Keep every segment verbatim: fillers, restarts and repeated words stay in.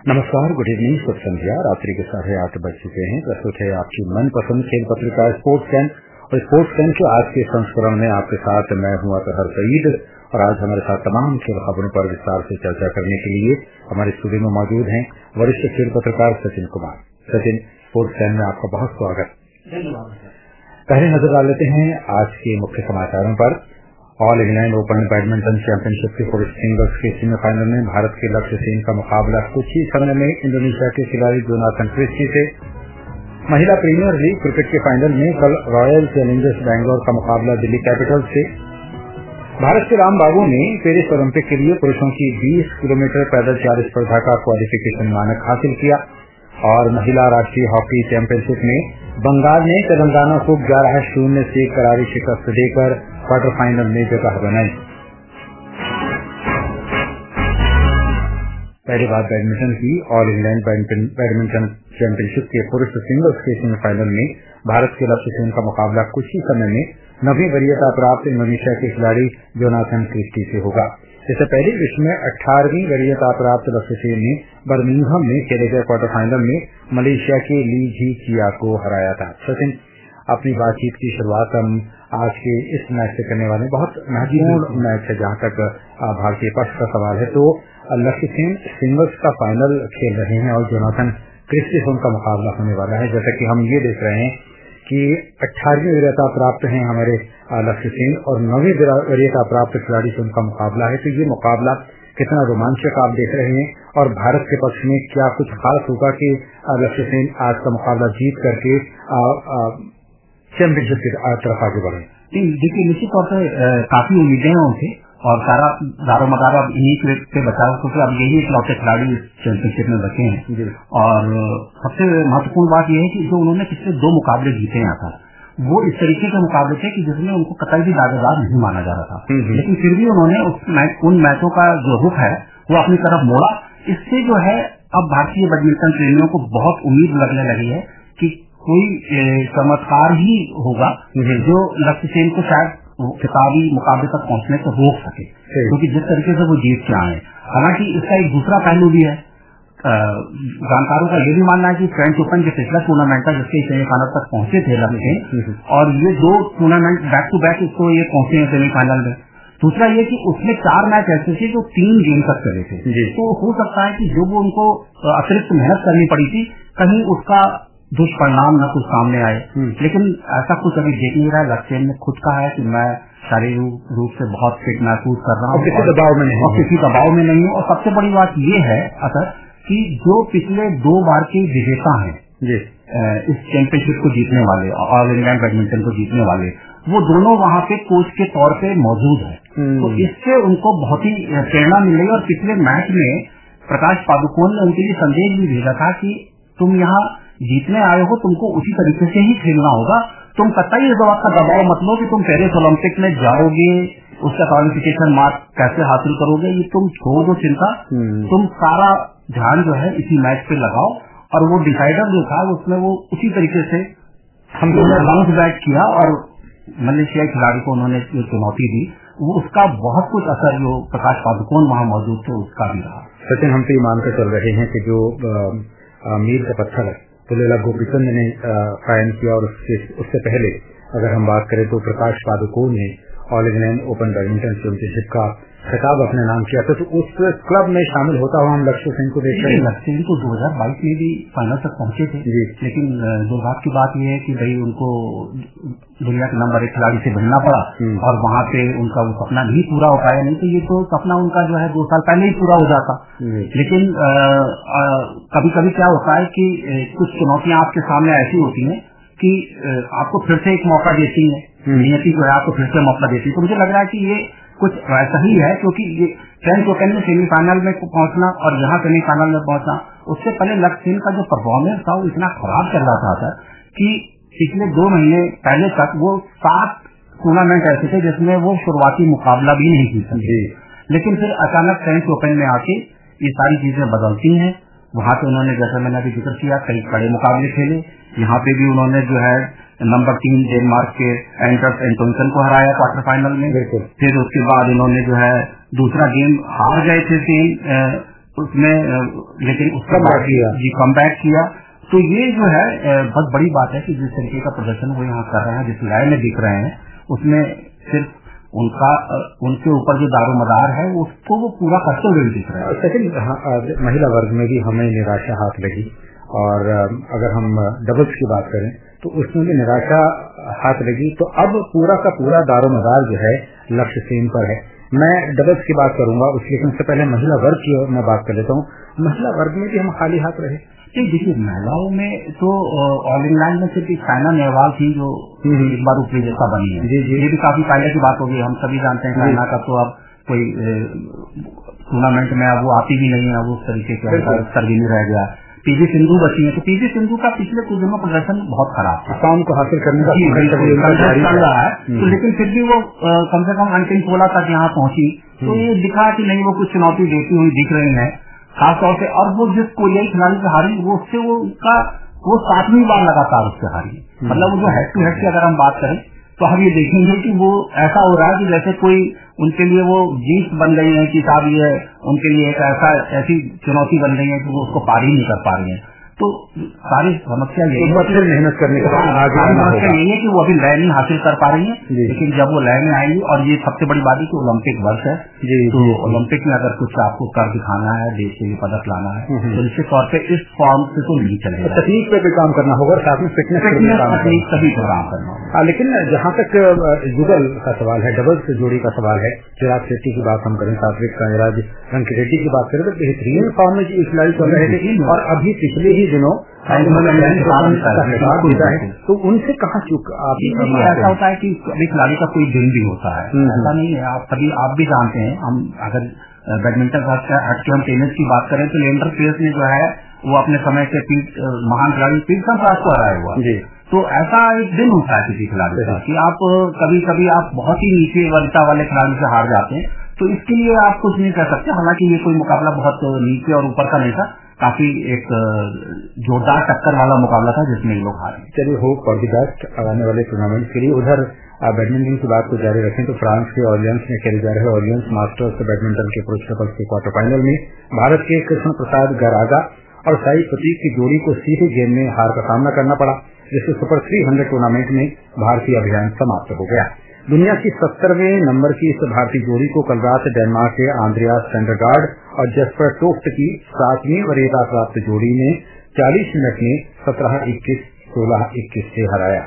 नमस्कार, good evening, शुभ संध्या। रात्रि के साढ़े आठ बज चुके हैं। प्रस्तुत है आपकी मनपसंद खेल पत्रिका स्पोर्ट्स कैन और स्पोर्ट्स कैन के आज के संस्करण में आपके साथ मैं हूं अतहर सईद और आज हमारे साथ तमाम खेल खबरों पर विस्तार से चर्चा करने के लिए हमारे स्टूडियो में मौजूद हैं वरिष्ठ खेल पत्रकार सचिन कुमार। सचिन, स्पोर्ट्स कैन में आपका बहुत स्वागत। धन्यवाद। पहले नजर डाल लेते हैं आज के मुख्य समाचारों पर। All England open badminton championship के पुरुष सिंगल्स के सेमीफाइनल में भारत के लक्ष्य सेन का मुकाबला कुछ ही समय में इंडोनेशिया के खिलाड़ी जोनाथन क्रिस्टी से। महिला प्रीमियर लीग क्रिकेट के फाइनल में कल रॉयल चैलेंजर्स बैंगलोर का मुकाबला दिल्ली कैपिटल्स से। भारत के रामबाबू ने पेरिस ओलंपिक के लिए पुरुषों की बीस किलोमीटर पैदल चाल स्पर्धा का क्वालिफिकेशन मानक हासिल किया और महिला राष्ट्रीय हॉकी चैंपियनशिप में बंगाल ने तेलंगाना को ग्यारह शून्य से करारी शिकस्त देकर क्वार्टर फाइनल में जगह बनाई। पहली बार बैडमिंटन की ऑल इंग्लैंड बैडमिंटन चैंपियनशिप के पुरुष सिंगल्स के सेमीफाइनल में भारत के लक्ष्य सेन का मुकाबला कुछ ही समय में नवीं वरीयता प्राप्त इंडोनेशिया के खिलाड़ी जोनाथन क्रिस्टी से होगा। इससे पहले विश्व में अठारहवीं वरीयता प्राप्त लक्ष्य सेन ने बर्मिंघम में खेले गए क्वार्टर फाइनल में मलेशिया के ली जी किया को हराया था। सचिन, अपनी बातचीत की शुरुआत हम आज के इस मैच से करने वाले बहुत महत्वपूर्ण मैच है जहां तक भारतीय पक्ष का सवाल है। तो लक्ष्य सेन सिंगल्स का फाइनल खेल रहे हैं और जोनाथन क्रिस्टी से उनका मुकाबला होने वाला है। जैसा कि हम ये देख रहे हैं कि अठारहवीं वरीयता प्राप्त हैं हमारे लक्ष्य सेन और नवीं वरीयता प्राप्त खिलाड़ी से उनका मुकाबला है। तो ये मुकाबला कितना रोमांचक आप देख रहे हैं और भारत के पक्ष में क्या कुछ खास होगा कि लक्ष्य सेन आज का मुकाबला जीत करके चैंपियनशिप की तरफ आगे बढ़े? देखिए, निश्चित तौर पर काफी उम्मीदें हैं उनसे और सारा दारो मदारो अब इन्हीं पे बचा क्योंकि अब यही इकलौते खिलाड़ी चैंपियनशिप में बचे हैं। और सबसे महत्वपूर्ण बात यह है कि जो उन्होंने पिछले दो मुकाबले जीते हैं था वो इस तरीके के मुकाबले थे कि जिसमें उनको कतई भी दावेदार नहीं माना जा रहा था, लेकिन फिर भी उन्होंने उस मैच, उन मैचों का जो रुख है वो अपनी तरफ मोड़ा। इससे जो है अब भारतीय बैडमिंटन प्रेमियों को बहुत उम्मीद लगने लगी है कि कोई चमत्कार ही होगा जो लक्ष्य सेन को शायद खिताबी मुकाबले तक पहुंचने से रोक सके, क्योंकि जिस तरीके से वो जीत के आए। हालांकि इसका एक दूसरा पहलू भी है। जानकारों का ये भी मानना है कि फ्रेंच ओपन के पिछला टूर्नामेंट था जिसके सेमीफाइनल तक पहुंचे थे लक्ष्य सेन और ये दो टूर्नामेंट बैक टू बैक इसको ये पहुंचे हैं सेमीफाइनल में। दूसरा ये कि उसमें चार मैच ऐसे थे जो तीन गेम तक चले थे, तो हो सकता है कि जो वो उनको अतिरिक्त मेहनत करनी पड़ी थी कहीं उसका दुष्परिणाम न कुछ सामने आए, लेकिन ऐसा कुछ अभी देख नहीं रहा है। लक्ष्य ने खुद कहा है कि मैं शारीरिक रूप से बहुत फिट महसूस कर रहा हूँ, किसी दबाव में नहीं और किसी दबाव में नहीं हूँ। और सबसे बड़ी बात ये है असल कि जो पिछले दो बार के विजेता हैं इस चैंपियनशिप को जीतने वाले, ऑल इंग्लैंड बैडमिंटन को जीतने वाले, वो दोनों वहाँ पे कोच के तौर पे मौजूद है। तो इससे उनको बहुत ही प्रेरणा मिल रही है। और पिछले मैच में प्रकाश पादुकोण ने उनके लिए संदेश भी भेजा था कि तुम यहाँ जीतने आए हो, तुमको उसी तरीके से ही खेलना होगा। तुम कतई इस बात का दबाव मत लो कि तुम पेरिस ओलंपिक में जाओगे, उसका क्वालिफिकेशन मार्क कैसे हासिल करोगे, ये तुम छोड़ दो चिंता। तुम सारा ध्यान जो है इसी मैच पे लगाओ। और वो डिसाइडर जो था उसमें वो उसी तरीके से हम बाउंस बैक किया और मलेशियाई खिलाड़ी को उन्होंने चुनौती दी। वो उसका बहुत कुछ असर जो प्रकाश पादुकोण वहां मौजूद थे उसका भी रहा। सचिन, हम तो ये मानकर चल रहे हैं कि जो मीर का पत्थर है पुलेला गोपीचंद ने कायम किया और उससे उससे पहले अगर हम बात करें तो प्रकाश पादुकोण ने all England open badminton championship का खिताब अपने नाम किया था। तो उस क्लब में शामिल होता हुआ हम लक्ष्य सेन को देख रहे हैं। लक्ष्य सेन तो दो हजार बाईस में भी फाइनल तक पहुंचे थे, लेकिन दुर्भाग्य की बात यह है कि भाई उनको दुनिया के नंबर एक खिलाड़ी से भिड़ना पड़ा और वहां पे उनका वो सपना नहीं पूरा हो पाया। नहीं तो ये तो सपना उनका जो है दो साल पहले ही पूरा हो जाता। लेकिन कभी कभी क्या होता है कि कुछ चुनौतियां आपके सामने ऐसी होती हैं कि आपको फिर से एक मौका देती है, नियति जो है आपको फिर से मौका देती है। तो मुझे लग रहा है कि ये कुछ वैसा ही है, क्योंकि ये फ्रेंच ओपन में सेमीफाइनल में पहुंचना और यहाँ सेमीफाइनल में पहुंचना, उससे पहले लक्ष्य सेन का जो परफॉर्मेंस था वो इतना खराब चल रहा था कि पिछले दो महीने पहले तक वो सात टूर्नामेंट ऐसे थे जिसमें वो शुरुआती मुकाबला भी नहीं जीत सके। लेकिन फिर अचानक फ्रेंच ओपन में आके ये सारी चीजें बदलती हैं। वहां पे उन्होंने, जैसा मैंने अभी जिक्र किया, कई कड़े मुकाबले खेले। यहाँ पे भी उन्होंने जो है नंबर तीन डेनमार्क के एंडर्स एंटोनसन को हराया क्वार्टर फाइनल में। फिर उसके बाद इन्होंने जो है दूसरा गेम हार गए थे सेन उसमें लेकिन उसका जी कम बैक किया। तो ये जो है बहुत बड़ी बात है कि जिस तरीके का प्रदर्शन वो यहाँ कर रहे हैं, जिस लय में दिख रहे हैं, उसमें सिर्फ उनका उनके ऊपर जो दारोमदार है उसको वो पूरा करते हुए दिख रहा है। सेकंड, महिला वर्ग में भी हमें निराशा हाथ लगी, और अगर हम डबल्स की बात करें तो उसमें भी निराशा हाथ लगी। तो अब पूरा का पूरा दारोमदार जो है लक्ष्य सेन पर है। मैं डबल्स की बात करूंगा उसके, लेकिन उससे पहले महिला वर्ग की मैं बात कर लेता हूँ। महिला वर्ग में भी हम खाली हाथ रहे। देखिए, महिलाओं में तो ऑल इंग्लैंड में सिर्फ साइना नेहवाल थी जो एक बार उपविजेता बनी है। जी जी। ये भी काफी पहले की बात होगी। हम सभी जानते हैं साइना का तो अब कोई टूर्नामेंट में अब वो आती भी नहीं है, अब उस तरीके से स्तर भी नहीं रह गया। पीवी सिंधु बची है, तो पीवी सिंधु का पिछले कुछ दिनों प्रदर्शन बहुत खराब था, काम को हासिल करने का चल रहा है, तो लेकिन फिर भी वो कम से कम अंतिम सोलह तक यहाँ पहुंची। तो ये दिखा कि नहीं, वो कुछ चुनौती देती हुई दिख रही है खासतौर से। और वो जिस कोरियाई खिलाड़ी से हारी, वो उससे वो उसका वो सातवीं बार लगातार उससे हारी। मतलब वो जो हेड टू हेड की अगर हम बात करें तो हम ये देखेंगे कि वो ऐसा हो रहा है कि जैसे कोई उनके लिए वो जीत बन गई है कि साहब ये उनके लिए एक ऐसा ऐसी चुनौती बन गई है कि वो उसको पार ही नहीं कर पा रही है। तो सारी समस्या यही है, मेहनत करने का समस्या यही है कि वो अभी लय नहीं हासिल कर पा रही है। लेकिन जब वो लय में आएंगी, और ये सबसे बड़ी बात है कि ओलंपिक वर्ष है, तो ओलंपिक में अगर कुछ आपको कर दिखाना है, देश के लिए पदक लाना है, तो निश्चित तौर पर इस फॉर्म से तो नहीं चलेगा। तकनीक पे भी काम करना होगा, साथ में फिटनेस तकनीक सभी पर काम करना होगा। लेकिन जहाँ तक युगल का सवाल है, डबल्स जोड़ी का सवाल है, चिराग शेट्टी की बात हम करें, सात्विक साईराज रंकी रेड्डी की बात करें, तो बेहतरीन फॉर्म में ये खिलाड़ी चल रहे थे। और अभी पिछले ही दिनों तो उनसे कहाँ चूक आप? ऐसा होता है कि कभी खिलाड़ी का कोई दिन भी होता है, ऐसा नहीं है। आप कभी आप भी जानते हैं, हम अगर बैडमिंटन हट के हम टेनिस की बात करें तो लिएंडर पेस ने जो है वो अपने समय के पीट महान खिलाड़ी पीट संप्रास को हराया हुआ। तो ऐसा एक दिन होता है किसी खिलाड़ी का कि आप कभी कभी आप बहुत ही नीचे वरीयता वाले खिलाड़ी से हार जाते हैं, तो इसके लिए आप कुछ नहीं कर सकते। हालांकि ये कोई मुकाबला बहुत नीचे और ऊपर का नहीं था, काफी एक जोरदार टक्कर वाला मुकाबला था जिसमें ये लोग हारे। चलिए, होप फॉर द बेस्ट आने वाले टूर्नामेंट के लिए। उधर बैडमिंटन की बात को जारी रखें तो फ्रांस के ऑर्लियंस में खेले जा रहे ऑर्लियंस मास्टर्स बैडमिंटन के पुरुष डबल्स के क्वार्टर फाइनल में भारत के कृष्ण प्रसाद गरागा और साई प्रतीक की जोड़ी को सीधे गेम में हार का सामना करना पड़ा, जिससे सुपर थ्री हंड्रेड टूर्नामेंट में भारतीय अभियान समाप्त हो गया। दुनिया की सत्तरवें नंबर की इस भारतीय जोड़ी को कल रात डेनमार्क के आंद्रियास सेंडरगार्ड और जेस्पर टोफ्ट की सातवीं वरीयता प्राप्त जोड़ी ने चालीस मिनट में सत्रह इक्कीस सोलह इक्कीस से हराया।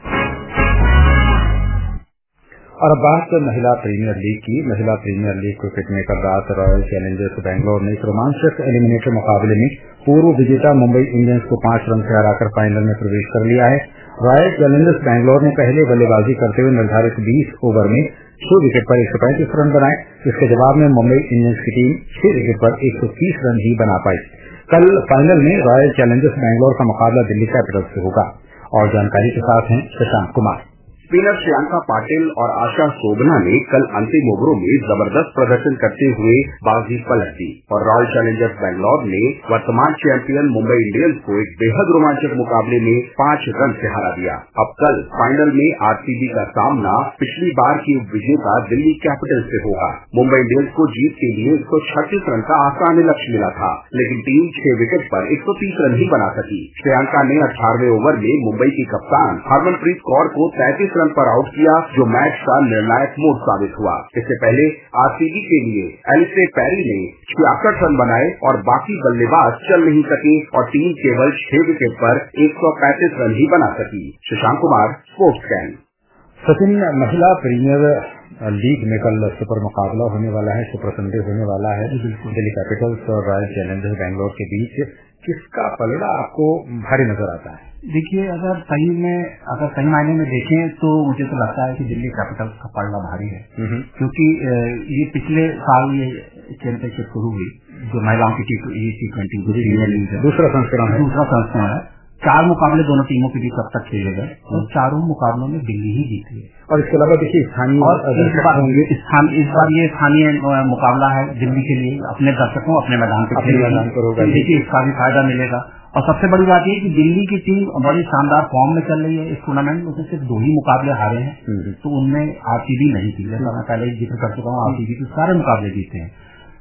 और अब बात महिला प्रीमियर लीग की। महिला प्रीमियर लीग क्रिकेट में कल रात रॉयल चैलेंजर्स बैंगलोर ने इस रोमांचक एलिमिनेटर मुकाबले में पूर्व विजेता मुंबई इंडियंस को पांच रन से हराकर फाइनल में प्रवेश कर लिया है। रॉयल चैलेंजर्स बैंगलोर ने पहले बल्लेबाजी करते हुए निर्धारित बीस ओवर में छह विकेट पर एक सौ पैंतीस रन बनाए। इसके जवाब में मुंबई इंडियंस की टीम छह विकेट पर एक सौ तीस रन ही बना पाई। कल फाइनल में रॉयल चैलेंजर्स बैंगलोर का मुकाबला दिल्ली कैपिटल्स से होगा। और जानकारी के साथ हैं शशांक कुमार। स्पिनर श्रियंका पाटिल और आशा शोभना ने कल अंतिम ओवरों में जबरदस्त प्रदर्शन करते हुए बाजी पलट दी और रॉयल चैलेंजर्स बैंगलोर ने वर्तमान चैंपियन मुंबई इंडियंस को एक बेहद रोमांचक मुकाबले में पांच रन से हरा दिया। अब कल फाइनल में आरसीबी का सामना पिछली बार की विजेता दिल्ली कैपिटल्स से होगा। मुंबई इंडियंस को जीत के लिए एक सौ छत्तीस रन का आसान लक्ष्य मिला था, लेकिन टीम छह विकेट पर एक सौ तीस रन ही बना सकी। श्रियंका ने अठारहवें ओवर में मुंबई की कप्तान हरमनप्रीत कौर को तैंतीस रन पर आउट किया, जो मैच का निर्णायक मोड़ साबित हुआ। इससे पहले आरसीबी के लिए एलिसे पेरी ने छियासठ रन बनाए और बाकी बल्लेबाज चल नहीं सके और टीम केवल छह विकेट पर एक सौ पैंतीस रन ही बना सकी। Shashank Kumar, sports can. सचिन, महिला प्रीमियर लीग में कल सुपर मुकाबला होने वाला है, सुपर संडे होने वाला है दिल्ली कैपिटल्स और रॉयल चैलेंजर्स बैंगलोर के बीच। किसका पलड़ा आपको भारी नजर आता है? देखिए, अगर सही में अगर सही मायने में देखें तो मुझे तो लगता है कि दिल्ली कैपिटल्स का पलड़ा भारी है, क्योंकि ये पिछले साल ये चैंपियनशिप शुरू हुई जो महिलाओं की टी ट्वेंटी दूसरा संस्करण है दूसरा संस्करण है चार मुकाबले दोनों टीमों के बीच अब तक खेले गए और चारों मुकाबलों में दिल्ली ही जीती है। और इसके अलावा देखिए स्थानीय और इस बार स्थान, इस बार ये स्थानीय मुकाबला है दिल्ली के लिए, अपने दर्शकों अपने मैदान पर खेलेगी, देखिए इसका भी फायदा मिलेगा। और सबसे बड़ी बात यह कि दिल्ली की टीम बड़ी शानदार फॉर्म में चल रही है। इस टूर्नामेंट में सिर्फ दो ही मुकाबले हारे हैं, तो उनमें आरसीबी नहीं थी, जैसा मैं पहले जिक्र कर चुका हूँ, आरसीबी के सारे मुकाबले जीते हैं।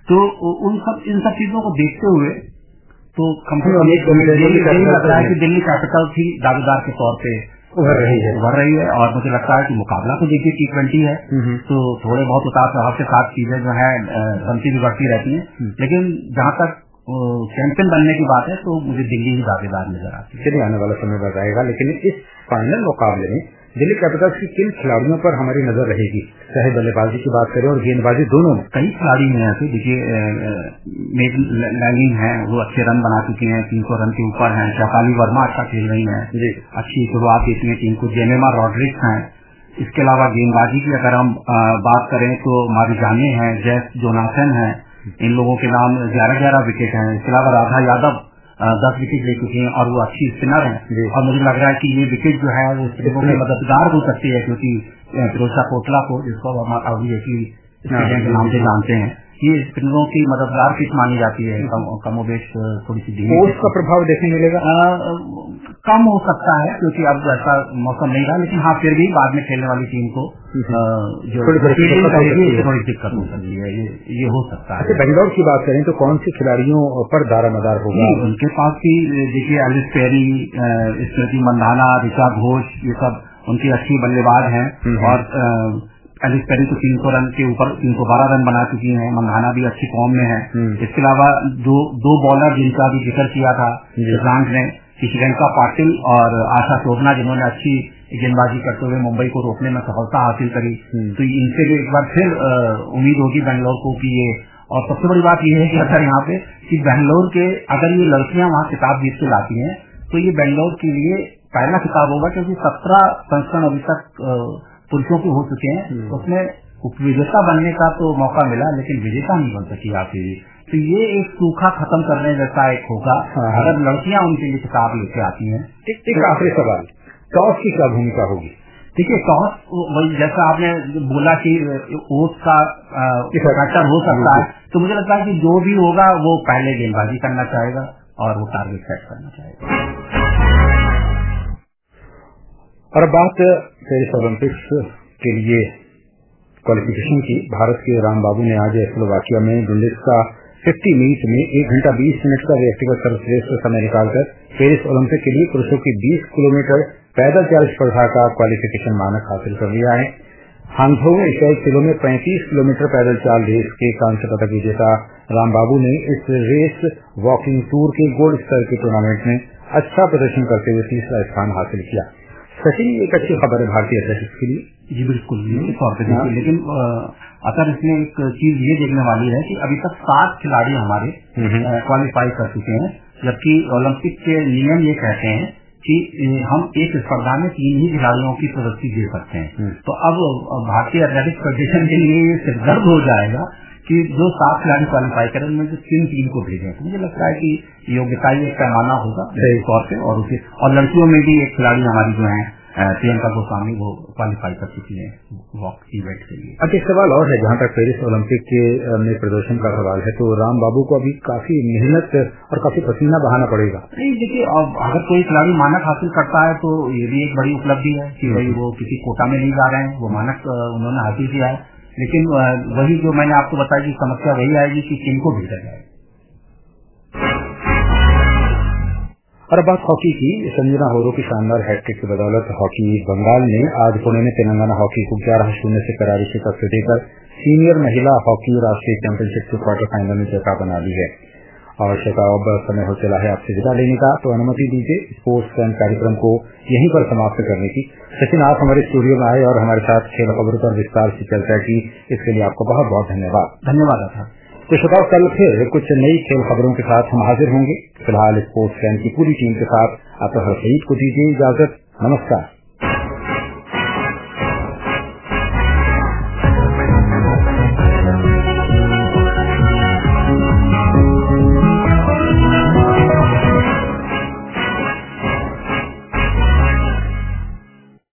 तो उन सब इन सब चीजों को देखते हुए तो कंपनी लग रहा है कि दिल्ली कैपिटल्स ही दावेदार के तौर पे उभर रही है उभर रही है और मुझे लगता है कि मुकाबला तो देखिए टी ट्वेंटी है तो थोड़े बहुत उतार चढ़ाव के साथ चीजें जो है बनती बिगड़ती रहती हैं, लेकिन जहाँ तक चैंपियन बनने की बात है तो मुझे दिल्ली ही दावेदार नजर आती है। चलिए आने वाला समय बताएगा, लेकिन इस फाइनल मुकाबले में दिल्ली कैपिटल्स की किन खिलाड़ियों पर हमारी नजर रहेगी, चाहे बल्लेबाजी की बात करें और गेंदबाजी दोनों में? कई खिलाड़ी हैं ऐसे, देखिए मेग लैंगिंग है, वो अच्छे रन बना चुकी हैं, तीन सौ रन के ऊपर हैं। शैफाली वर्मा अच्छा खेल रही है, अच्छी शुरुआत देती है टीम को। जेमेमा रॉड्रिक्स हैं। इसके अलावा गेंदबाजी की अगर हम बात करें तो मारिजाने हैं, जैस जोनाथन है, इन लोगों के नाम ग्यारह ग्यारह विकेट हैं। इसके अलावा राधा यादव दस विकेट ले चुकी हैं और वो अच्छी स्पिनर है और मुझे लग रहा है कि ये विकेट जो है वो स्पिनरों में मददगार हो सकती है, क्योंकि फिरोजा कोटला को, जिसको हम अभी के नाम से जानते हैं, ये स्पिनरों की मददगार पिच मानी जाती है। कमोबेश थोड़ी सी पोस्ट का प्रभाव देखने मिलेगा, कम हो सकता है क्योंकि अब ऐसा मौसम नहीं रहा, लेकिन हाँ फिर भी बाद में खेलने वाली टीम को जो फील्डिंग करेगी उससे थोड़ी दिक्कत हो सकती है, ये ये हो सकता है। बेंगलोर की बात करें तो कौन सी खिलाड़ियों पर दारोमदार होगा? उनके पास भी देखिए एलिस पेरी, स्मृति मंधाना, ऋचा घोष, ये सब उनकी अच्छी बल्लेबाज हैं और एलिस पेरी तो तीन सौ रन के ऊपर तीन सौ बारह रन बना चुकी हैं। मंधाना भी अच्छी फॉर्म में है। इसके अलावा दो दो बॉलर जिनका भी जिक्र किया था फ्रांस ने, किशोरेंका पाटिल और आशा शोभना, जिन्होंने अच्छी गेंदबाजी करते हुए मुंबई को रोकने में सफलता हासिल करी, तो इनसे भी एक बार फिर उम्मीद होगी बेंगलोर को कि ये, और सबसे बड़ी बात यह है कि अगर यहाँ पे कि बेंगलोर के अगर ये लड़कियां वहाँ खिताब जीत के लाती हैं तो ये बेंगलोर के लिए पहला खिताब होगा, क्योंकि सत्रह संस्करण अभी तक पुरुषों के हो चुके हैं, उसमें उपविजेता बनने का तो मौका मिला लेकिन विजेता नहीं बन सकी आपकी। तो ये एक सूखा खत्म करने जैसा एक होगा अगर लड़कियां उनके लिए खिताब लेके आती हैं। एक आखिरी सवाल, टॉस की क्या भूमिका होगी? देखिए टॉस जैसा आपने बोला कि ओट का फैक्टर हो सकता है, तो मुझे लगता है कि जो भी होगा वो पहले गेंदबाजी करना चाहेगा और वो टारगेट सेट करना चाहेगा। और बात पेरिस ओलंपिक्स के लिए क्वालिफिकेशन की, भारत के रामबाबू ने आज स्लोवाकिया में गुंडिस का पचास मीट में एक घंटा बीस मिनट का व्यक्तिगत सर्वश्रेष्ठ समय निकालकर पेरिस ओलंपिक के लिए पुरुषों की बीस किलोमीटर पैदल चाल स्पर्धा का क्वालिफिकेशन मानक हासिल कर लिया है। हांगझोउ में एशियाई खेलों में पैंतीस किलोमीटर पैदल चाल रेस के कांस्य पदक विजेता रामबाबू ने इस रेस वॉकिंग टूर के गोल्ड स्तर के टूर्नामेंट में अच्छा प्रदर्शन करते हुए तीसरा स्थान हासिल किया। सचिन, एक अच्छी खबर है भारतीय एथलेटिक्स के लिए। जी बिल्कुल, निश्चित तौर पर देखिए, लेकिन अगर इसमें एक चीज ये देखने वाली है कि अभी तक सात खिलाड़ी हमारे क्वालिफाई कर चुके हैं, जबकि ओलंपिक के नियम ये कहते हैं कि हम एक स्पर्धा में तीन ही खिलाड़ियों की प्रवृत्ति दे सकते हैं। तो अब भारतीय एथलेटिक्स फेडरेशन के लिए ये सिरदर्द हो जाएगा कि जो सात खिलाड़ी क्वालिफाई करें उनमें से तीन टीम को भेजें। तो मुझे लगता है कि योग्यता एक पैमाना होगा सही तौर पे, और उसे और लड़कियों में भी एक खिलाड़ी हमारी जो है प्रियंका गोस्वामी वो क्वालिफाई कर चुकी है वॉक इवेंट के लिए। अच्छा, एक सवाल और है, जहाँ तक पेरिस ओलंपिक के में प्रदर्शन का सवाल है, तो राम बाबू को अभी काफी मेहनत और काफी पसीना बहाना पड़ेगा। नहीं देखिए, अगर कोई खिलाड़ी मानक हासिल करता है तो ये भी एक बड़ी उपलब्धि है कि भाई वो किसी कोटा में नहीं जा रहे हैं, वो मानक उन्होंने हासिल किया है। लेकिन वही जो मैंने आपको बताया कि समस्या वही आएगी कि किनको भेजा जाए। और बात हॉकी की, संजना होरो की शानदार हैट्रिक की बदौलत हॉकी बंगाल ने आज पुणे में तेलंगाना हॉकी को ग्यारह शून्य से करारी शिकस्त देकर सीनियर महिला हॉकी राष्ट्रीय चैंपियनशिप के क्वार्टर फाइनल में जगह बना ली है। और अब समय हो चला है आपसे विदा लेने का, तो अनुमति दीजिए स्पोर्ट्स टाइम कार्यक्रम को यहीं पर समाप्त करने की। सचिन, आप हमारे स्टूडियो में आए और हमारे साथ खेल खबरों पर विस्तार से चर्चा की, इसके लिए आपको बहुत बहुत धन्यवाद। धन्यवाद था। तो श्रोताओ, कल फिर कुछ नई खेल खबरों के साथ हम हाजिर होंगे। फिलहाल स्पोर्ट्स टाइम की पूरी टीम के साथ आप हर शहीद को दीजिए इजाजत। नमस्कार।